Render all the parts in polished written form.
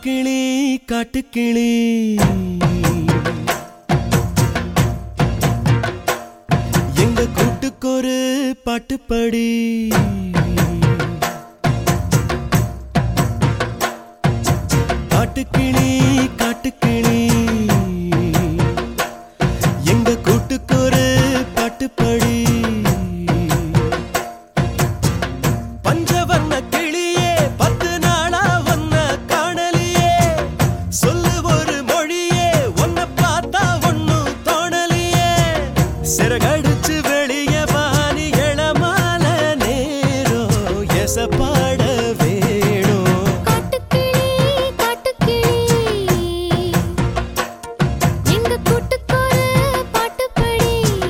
காட்டுக்கிளி காட்டுக்கிளி எங்க கூட்டுக்கொரு பாட்டுப்படி காட்டுக்கிளி காட்டுக்கிளி எங்க கூட்டுக்கொரு பாட்டுப்படி பஞ்சவர்ண கிளியே 10 நாளா ஒன்ன காணலியே சொல்லு ஒரு மொழியே ஒன்ன பார்த்தா ஒன்னும் தோணலியே சிறகடிச்சு வெளிய வாணி எளமால நேரோ எசப்பாட வேணும் காட்டுக்கிளி காட்டுக்கிளி எங்க கூட்டுக்கொரு பாட்டுப்படி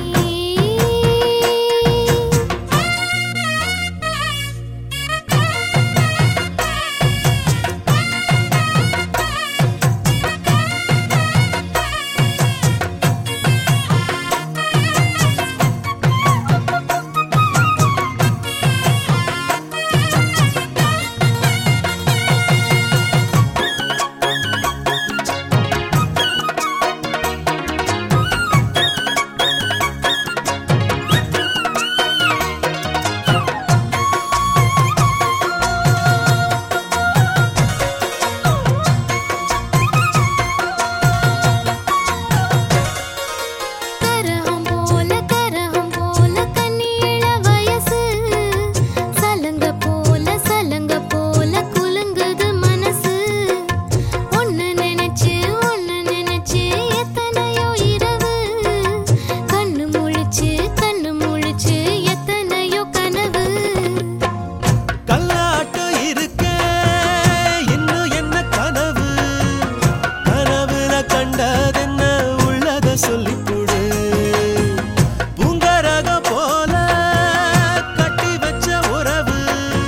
கரகம் போல கண்ணியிள வயசு சலங்க போல குலுங்குது மனசு ஒன்னு நினைச்சு எத்தனையோ இரவு கண்ணு முழிச்சு எத்தனையோ கனவு கல்லாட்டம் இருக்க இன்னும் என்ன கனவு கனவுல கண்டதென்ன உள்ளத சொல்லிக் கொடு பூங்கரகம் போல கட்டி வச்ச உறவு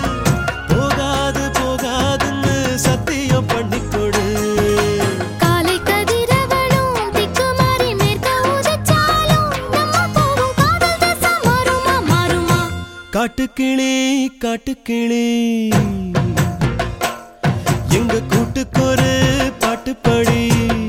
போகாதுன்னு சத்தியம் பண்ணிக் கொடு காலை கதிரவனும் திக்குமாறி மேற்க உதிச்சாலும் நம்ம போகும் காதல் திசை மாறுமா காட்டுக்கிளி காட்டுக்கிளி எங்க கூட்டுக்கொரு பாட்டுப்படி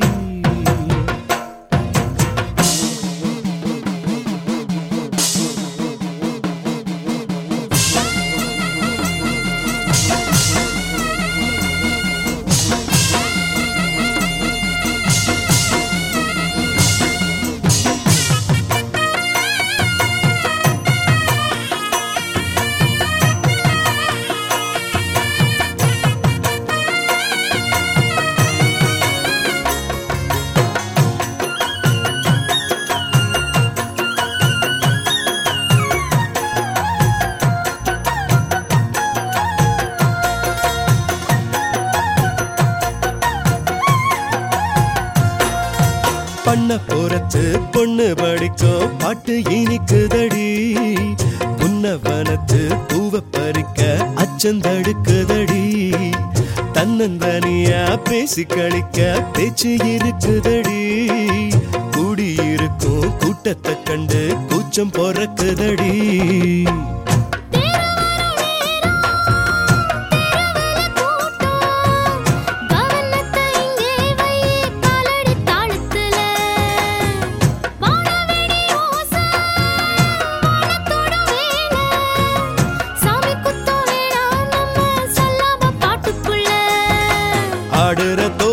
பண்ண போறத்து பொண்ணு படிக்கும் பாட்டு இனிக்குதடி புன்னவனத்து பூவ பறிக்க அச்சந்தடுக்குதடி தன்னந்தனியா பேசி கழிக்க பேச்சு இருக்குதடி கூடியிருக்கும் கூட்டத்தை கண்டு கூச்சம் பொறக்குதடி ஆடுற